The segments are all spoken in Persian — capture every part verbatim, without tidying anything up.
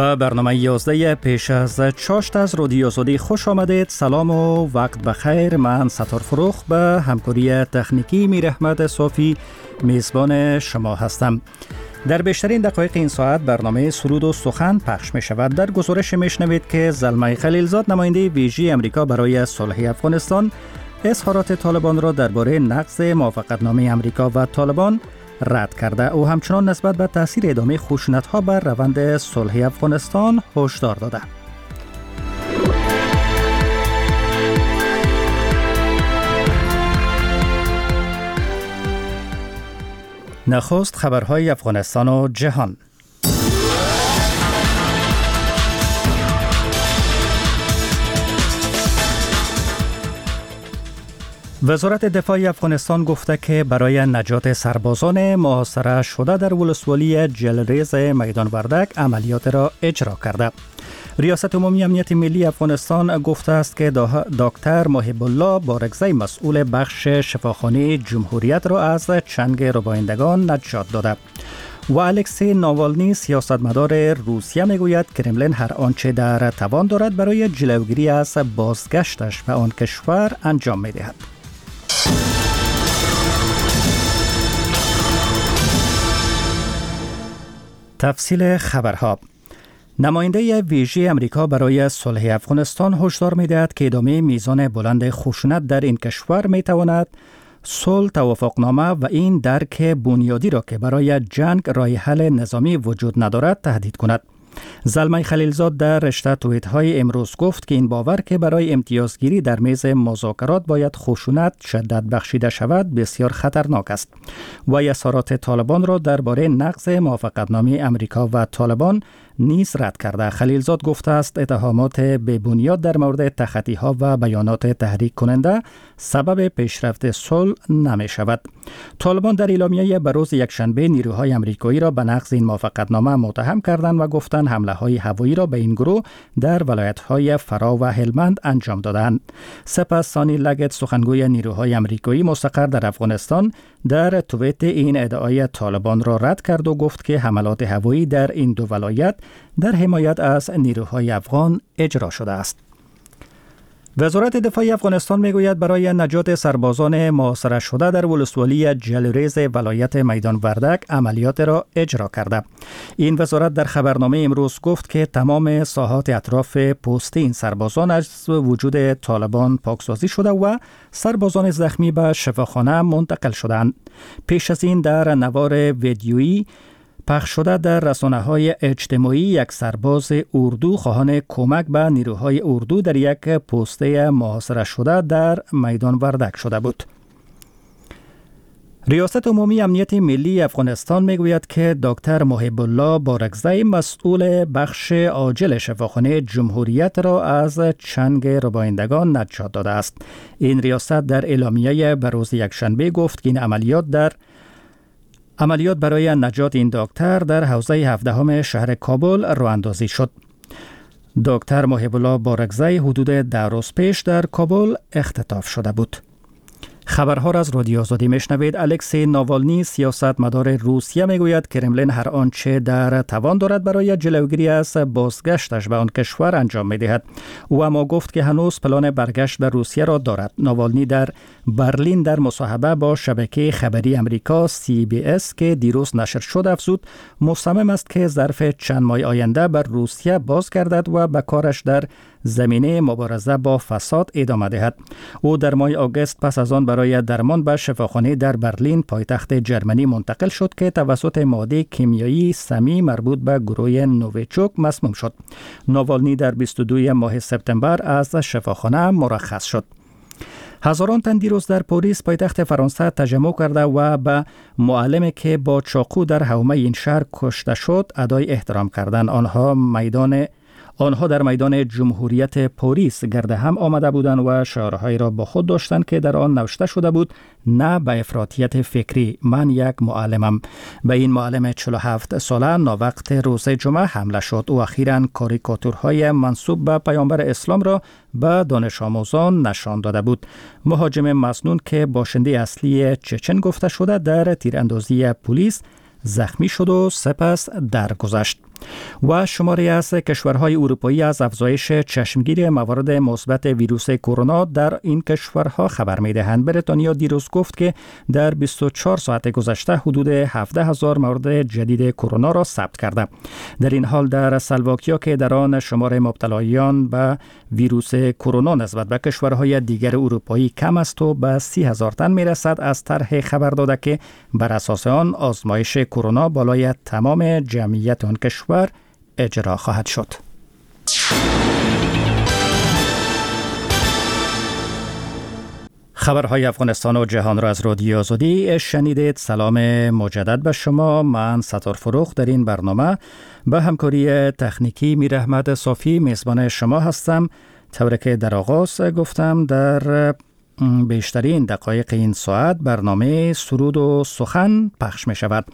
به برنامه یازده پیش از چاشت از رادیو آزادی خوش آمدید. سلام و وقت بخیر. من ستار فروخ به همکاری تکنیکی میر احمد صافی میزبان شما هستم. در بیشترین دقایق این ساعت برنامه سرود و سخن پخش می شود. در گزارش می شنوید که زلمه خلیلزاد نماینده ویژه امریکا برای صلح افغانستان اظهارات طالبان را درباره نقض موافقتنامه امریکا و طالبان رد کرده. او همچنان نسبت به تاثیر ادامه خشونت‌ها بر روند صلح افغانستان هشدار داده. نخست خبرهای افغانستان و جهان. وزارت دفاع افغانستان گفته که برای نجات سربازان محاصره شده در ولسوالی جلریز میدان وردک عملیات را اجرا کرده. ریاست عمومی امنیت ملی افغانستان گفته است که دکتر محب الله بارگزی مسئول بخش شفاخانه جمهوریت را از چنگ ربایندگان نجات داده. و الکسی ناوالنی سیاستمدار روسیه میگوید کرملین هر آنچه در توان دارد برای جلوگیری از بازگشتش به آن کشور انجام میدهد. تفصیل خبرها. نماینده ویژه امریکا برای صلح افغانستان هشدار می‌دهد که ادامه میزان بلند خشونت در این کشور می‌تواند صلح، توافقنامه و این درک بنیادی را که برای جنگ راه حل نظامی وجود ندارد تهدید کند. زلمه خلیلزاد در رشته توییت‌های امروز گفت که این باور که برای امتیازگیری در میز مذاکرات باید خشونت شدت بخشیده شود بسیار خطرناک است. و اظهارات طالبان را درباره نقض موافقتنامه امریکا و طالبان نیز رد کرده. خلیلزاد گفته است اتهامات بی‌بنیاد در مورد تخطی‌ها و بیانات تحریک کننده سبب پیشرفت صلح نمی شود. طالبان در اعلامیه به روز یکشنبه نیروهای آمریکایی را به نقض این موافقتنامه متهم کردند و گفتند حمله‌های هوایی را به این گروه در ولایت‌های فرا و هلمند انجام دادند. سپس سانی لگت سخنگوی نیروهای آمریکایی مستقر در افغانستان در توییت این ادعای طالبان را رد کرد و گفت که حملات هوایی در این دو ولایت در حمایت از نیروهای افغان اجرا شده است. وزارت دفاع افغانستان میگوید برای نجات سربازان محاصره شده در ولسوالی جلریز ولایت میدان وردک عملیات را اجرا کرده. این وزارت در خبرنامه امروز گفت که تمام ساحات اطراف پست این سربازان از وجود طالبان پاکسازی شده و سربازان زخمی به شفاخانه منتقل شدند. پیش از این در نوار ویدیویی پخش شده در رسانه‌های اجتماعی یک سرباز اردو خواهان کمک به نیروهای اردو در یک پسته محاصره شده در میدان وردک شده بود. ریاست عمومی امنیت ملی افغانستان میگوید که دکتر محب الله بارگزی مسئول بخش عاجل شفاخانه جمهوریت را از چنگ ربایندگان نجات داده است. این ریاست در اعلامیه به روز یکشنبه گفت که این عملیات در عملیات برای نجات این دکتر در حوزه هفدهم شهر کابل راه اندازی شد. دکتر محب الله بارگزی حدود ده روز پیش در کابل اختطاف شده بود. خبرها را از رادیو آزادی میشنوید. الکسی ناوالنی سیاستمدار روسیه میگوید کرملین هر آنچه در توان دارد برای جلوگیری از بازگشتش به آن کشور انجام میدهد. او اما گفت که هنوز پلان برگشت به روسیه را دارد. ناوالنی در برلین در مصاحبه با شبکه خبری امریکا سی بی اس که دیروز نشر شد افزود مصمم است که ظرف چند ماه آینده بر روسیه بازگردد و به کارش در زمینه مبارزه با فساد ادامه دهد. او در ماه آگوست پس از آن برای درمان به شفاخانه در برلین پایتخت جرمنی منتقل شد که توسط ماده کیمیایی سمی مربوط به گروه نوویچوک مسموم شد. ناوالنی در بیست و دو ماه سپتامبر از شفاخانه مرخص شد. هزاران تن دیروز در پاریس پایتخت فرانسه تجمع کرده و به معلمی که با چاقو در حومه این شهر کشته شد ادای احترام کردند. آنها میدان آنها در میدان جمهوریت پاریس گرد هم آمده بودند و شعارهایی را با خود داشتند که در آن نوشته شده بود نه به افراطیت فکری، من یک معلمم. به این معلم چهل و هفت ساله ناوقت روز جمعه حمله شد و اخیراً کاریکاتورهای منسوب به پیامبر اسلام را به دانش آموزان نشان داده بود. مهاجم مسنون که باشنده اصلی چچن گفته شده در تیراندازی پلیس زخمی شد و سپس درگذشت. و شماری از کشورهای اروپایی از افزایش چشمگیری موارد مثبت ویروس کرونا در این کشورها خبر می‌دهند. بریتانیا دیروز گفت که در بیست و چهار ساعت گذشته حدود هفده هزار مورد جدید کرونا را ثبت کرده. در این حال در اسلواکیا که در آن شمار مبتلایان به ویروس کرونا نسبت به کشورهای دیگر اروپایی کم است و به سی هزار تن می‌رسد، از طرح خبر داده که بر اساس آن آزمایش کرونا بالای تمام جمعیت آن کشور اجرا خواهد شد. خبرهای افغانستان و جهان را از رادیو آزادی شنیدید. سلام مجدد به شما. من ستار فروخ در این برنامه به همکاری تکنیکی میر احمد صافی میزبان شما هستم. طوری که در آغاز گفتم، در بیشترین دقایق این ساعت برنامه سرود و سخن پخش می شود.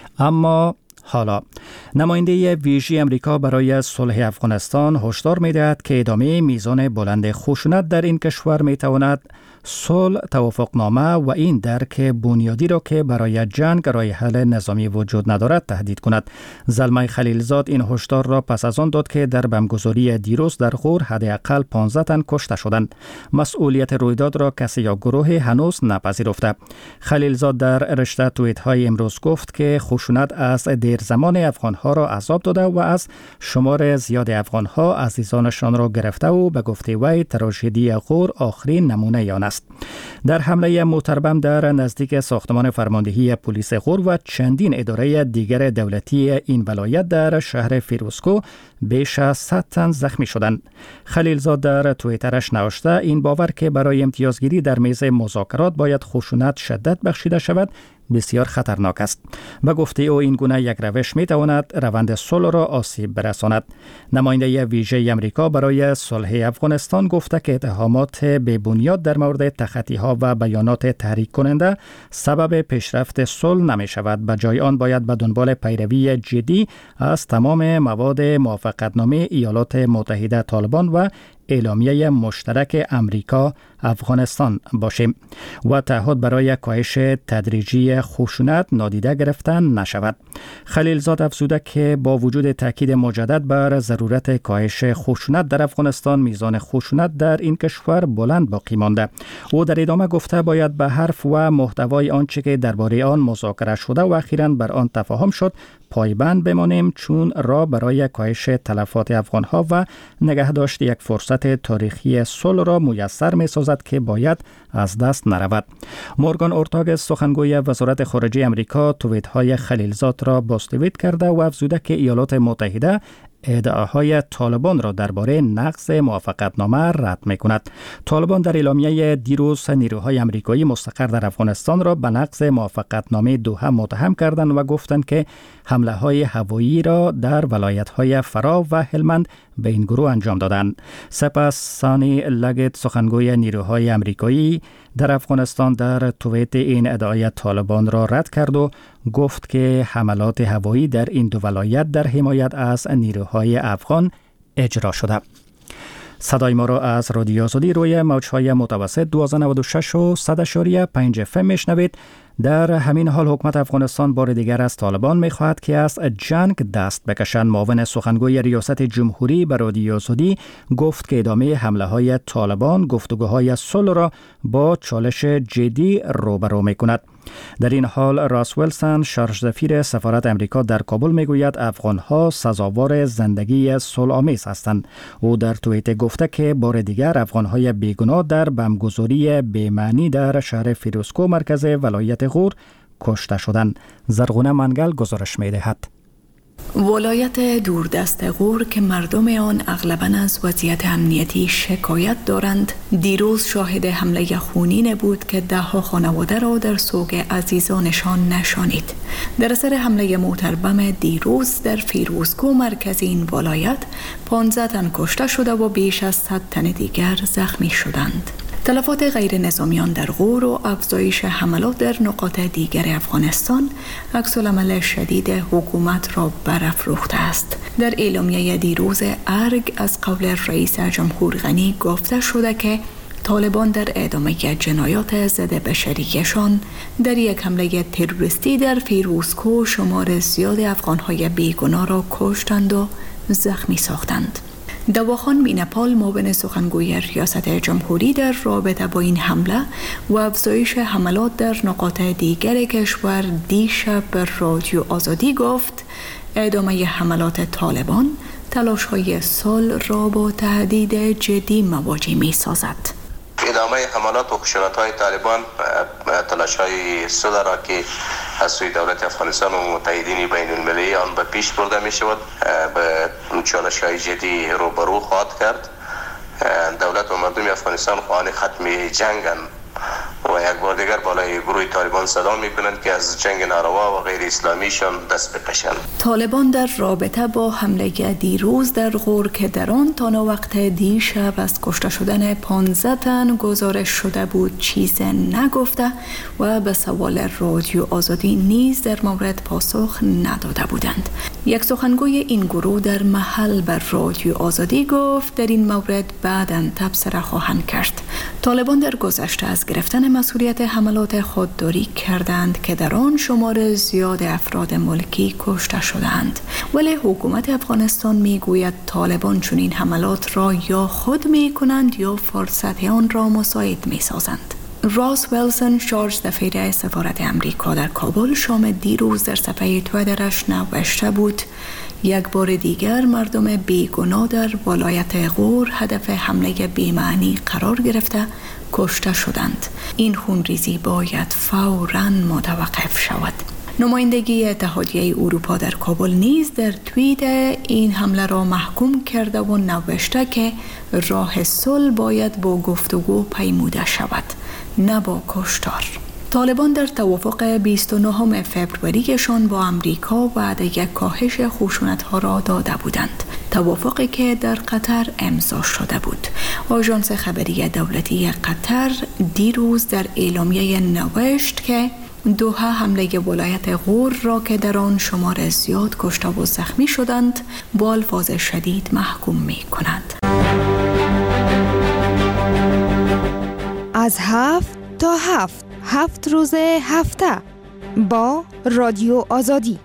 اما حالا نماینده ویژه امریکا برای صلح افغانستان هشدار می دهد که ادامه میزان بلند خشونت در این کشور می تواند صلح، توافقنامه و این درک بنیادی را که برای جنگ راه حل نظامی وجود ندارد تهدید کند. زلمه خلیلزاد این هشدار را پس از آن داد که در بمبگذاری دیروز در غور حداقل پانزده تن کشته شدند. مسئولیت رویداد را کسی یا گروه هنوز نپذیرفته. خلیلزاد در رشته توییت های امروز گفت که خشونت از دیر زمان افغان ها را عذاب داده و از شمار زیاد افغان ها عزیزانشان را گرفته و به گفته وی تراژدی غور آخرین نمونه آن است. در حمله موتربم در نزدیک ساختمان فرماندهی پلیس غور و چندین اداره دیگر دولتی این ولایت در شهر فیروزکو بیش از صد تن زخمی شدند. خلیلزاد در توییترش نوشته این باور که برای امتیازگیری در میز مذاکرات باید خشونت شدت بخشیده شود بسیار خطرناک است. به گفته او این گونه یک روش می تواند روند صلح را آسیب برساند. نماینده ویژه امریکا برای صلح افغانستان گفته که اتهامات بی بنیاد در مورد تخطی ها و بیانات تحریک کننده سبب پیشرفت صلح نمی شود. به جای آن باید به دنبال پیروی جدی از تمام مواد موافقتنامه ایالات متحده طالبان و اعلامیه مشترک امریکا افغانستان باشیم و تعهد برای کاهش تدریجی خشونت نادیده گرفتن نشود. خلیلزاد افزوده که با وجود تاکید مجدد بر ضرورت کاهش خشونت در افغانستان، میزان خشونت در این کشور بلند باقی مانده. او در ادامه گفته باید به حرف و محتوای آنچه که درباره آن مذاکره شده و اخیراً بر آن تفاهم شد پایبند بمانیم، چون راه برای کاهش تلفات افغانها و نگهداشت یک فرصت تاریخی صلح را میسر می‌سازد که باید از دست نرود. مورگان اورتاگ سخنگوی وزارت خارجه امریکا توییت‌های خلیلزاد را باستویت کرده و افزوده که ایالات متحده ادعاهای طالبان را درباره نقض موافقتنامه رد می‌کند. طالبان در اعلامیه دیروز نیروهای آمریکایی مستقر در افغانستان را به نقض موافقتنامه دوحه متهم کردند و گفتند که حمله‌های هوایی را در ولایت‌های فرا و هلمند به این گروه انجام دادند. سپس سانی لگت سخنگوی نیروهای آمریکایی در افغانستان در توییت این ادعای طالبان را رد کرد و گفت که حملات هوایی در این دو ولایت در حمایت از نیروهای افغان اجرا شده. صدای ما را از رادیو آزادی روی موج‌های متوسط دویست و نود و شش و صد اشاریه پنج اف ام میشنوید. در همین حال حکومت افغانستان بار دیگر از طالبان می‌خواهد که از جنگ دست بکشند. معاون سخنگوی ریاست جمهوری به رادیو آزادی گفت که ادامه حمله‌های طالبان گفتگوهای صلح را با چالش جدی روبرو می‌کند. در این حال راس ویلسون شارژ سفیر سفارت امریکا در کابل میگوید افغان‌ها سزاوار زندگی صلح‌آمیز هستند. او در توییت گفته که بار دیگر افغان‌های بیگناه در بمبگذاری بی‌معنی در شهر فیروزکو مرکز ولایت غور کشته شدند. زرغونه منگل گزارش می‌دهد. ولایت دوردست غور که مردم آن اغلباً از وضعیت امنیتی شکایت دارند، دیروز شاهد حمله خونین بود که ده ها خانواده را در سوگ عزیزانشان نشانید. در اثر حمله موتربم دیروز در فیروزکو مرکز این ولایت پانزده تن کشته شده و بیش از صد تن دیگر زخمی شدند. تلفات غیر نظامیان در غور و افزایش حملات در نقاط دیگر افغانستان عکس‌العمل شدید حکومت را برافروخته است. در اعلامیه دیروز ارگ از قول رئیس جمهور غنی گفته شده که طالبان در ادامه جنایات ضد بشریتشان در یک حمله تروریستی در فیروزکوه شمار زیاد افغان‌های بیگناه را کشتند و زخمی ساختند. دواخان مینپال معاون سخنگوی ریاست جمهوری در رابطه با این حمله و افزایش حملات در نقاط دیگر کشور دیشب به رادیو آزادی گفت ادامه حملات طالبان تلاش‌های صلح را با تهدید جدی مواجه می‌سازد. ادامه حملات و خشونت‌های طالبان تلاش‌های صلح را که از سوی دولت افغانستان و متحدین بین المللی آن به پیش برده می شود به چالش‌های جدی روبرو خواهد کرد. دولت و مردم افغانستان خواهان ختم جنگند و یک بار دیگر بالای گروه طالبان صدا می کنند که از جنگ ناروا و غیر اسلامیشان دست بکشند. طالبان در رابطه با حمله دیروز در غور که در آن تا وقت دیشب از کشته شدن پانزده تن گزارش شده بود چیز نگفته و به سوال رادیو آزادی نیز در مورد پاسخ نداده بودند. یک سخنگوی این گروه در محل بر رادیو آزادی گفت در این مورد بعداً تبصره خواهند کرد. طالبان در گذشته از گرفتن مسئولیت حملات خودداری کردند که در آن شمار زیاد افراد ملکی کشته شدند، ولی حکومت افغانستان میگوید طالبان چون این حملات را یا خود میکنند یا فرصت آن را مساعد میسازند. راس ویلسون شارژ دفیره سفارت امریکا در کابل شام دیروز در صفحه تویترش نوشته بود یک بار دیگر مردم بیگناه در ولایت غور هدف حمله بی‌معنی قرار گرفته کشته شدند. این خونریزی باید فوراً متوقف شود. نمایندگی اتحادیه اروپا در کابل نیز در توییت این حمله را محکوم کرده و نوشته که راه صلح باید با گفتگو پیموده شود، نه با کشتار. طالبان در توافق بیست و نهم فوریه‌شان با امریکا وعده یک کاهش خشونت‌ها را داده بودند، توافقی که در قطر امضا شده بود. آژانس خبری دولتی قطر دیروز در اعلامیه نوشت که دوحه حمله ولایت غور را که در آن شمار زیاد کشته و زخمی شدند با الفاظ شدید محکوم می کند. از هفت تا هفت هفت روز هفته با رادیو آزادی.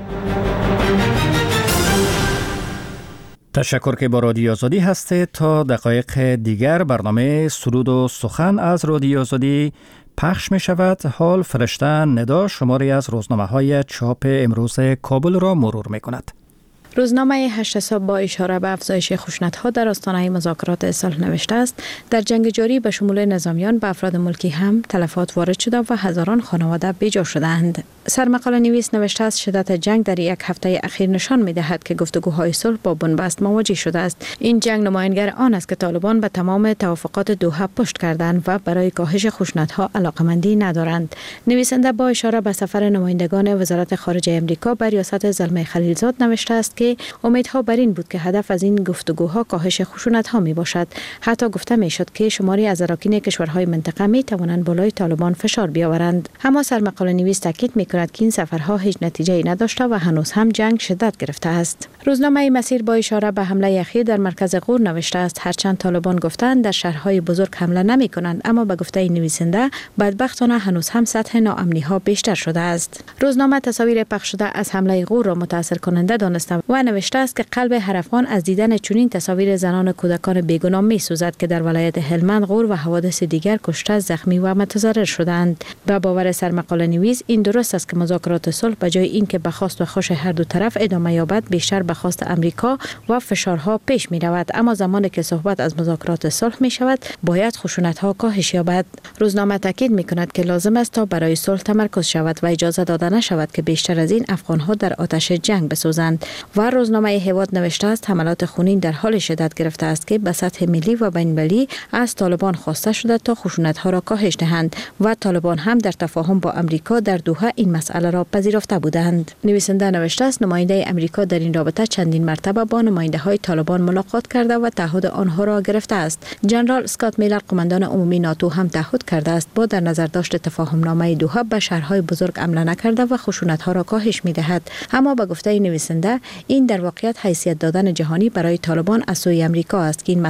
تشکر که با رادیو آزادی هستید. تا دقایق دیگر برنامه سرود و سخن از رادیو آزادی پخش می شود. حال فرشته ندا شماری از روزنامه های چاپ امروز کابل را مرور می کند. روزنامه هشت صبح با اشاره به افزایش خشونت‌ها در آستانه مذاکرات صلح نوشته است در جنگ جاری به شمول نظامیان به افراد ملکی هم تلفات وارد شده و هزاران خانواده بیجا شدند. سرمقاله نویس نوشته است شدت جنگ در یک هفته اخیر نشان می‌دهد که گفتگوهای صلح با بنبست مواجه شده است. این جنگ نمایانگر آن است که طالبان به تمام توافقات دوحه پشت کردند و برای کاهش خشونت‌ها علاقمندی ندارند. نویسنده با اشاره به سفر نمایندگان وزارت خارجه آمریکا به ریاست زلمه خلیلزاد نوشته است که امیدها بر این بود که هدف از این گفتگوها کاهش خشونت‌ها می باشد. حتی گفته می شد که شماری از اراکین کشورهای منطقه می توانند بالای طالبان فشار بیاورند. اما سرمقاله نویس تاکید می کند که این سفرها هیچ نتیجه‌ای نداشته و هنوز هم جنگ شدت گرفته است. روزنامه مسیر با اشاره به حمله اخیر در مرکز غور نوشته است هرچند طالبان گفتند در شهرهای بزرگ حمله نمی کنند، اما به گفته نویسنده بدبختانه هنوز هم سطح ناامنی‌ها بیشتر شده است. روزنامه تصاویر پخش شده از حمله غور را متاثر کننده دانسته و نوشته است که قلب هر افغان از دیدن چنین تصاویر زنان و کودکان بیگناه می‌سوزد که در ولایت هلمند، غور و حوادث دیگر کشته، زخمی و متضرر شدند. به باور سرمقاله نویس این درست است که مذاکرات صلح به جای اینکه به خواست و خوش هر دو طرف ادامه یابد بیشتر به خواست امریکا و فشارها پیش می‌رود، اما زمانی که صحبت از مذاکرات صلح می‌شود باید خشونت‌ها کاهش یابد. روزنامه تاکید می‌کند که لازم است تا برای صلح تمرکز شود و اجازه داده نشود که بیشتر از این افغان‌ها در آتش جنگ بسوزند. و روزنامه هواد نوشته است حملات خونین در حال شدت گرفته است که به سطح ملی و بین‌المللی از طالبان خواسته شده تا خشونت‌ها را کاهش دهند و طالبان هم در تفاهم با امریکا در دوحه این مسئله را پذیرفته بودند. نویسنده نوشته است نماینده امریکا در این رابطه چندین مرتبه با نماینده‌های طالبان ملاقات کرده و تعهد آنها را گرفته است. جنرال اسکات میلر قماندان عمومی ناتو هم تعهد کرده است با در نظر داشت تفاهم‌نامه دوحه به شهرهای بزرگ حمله نکرده و خشونت‌ها را کاهش می‌دهد. اما به گفته نویسنده این در واقعیت حیثیت دادن جهانی برای طالبان از سوی امریکا است که این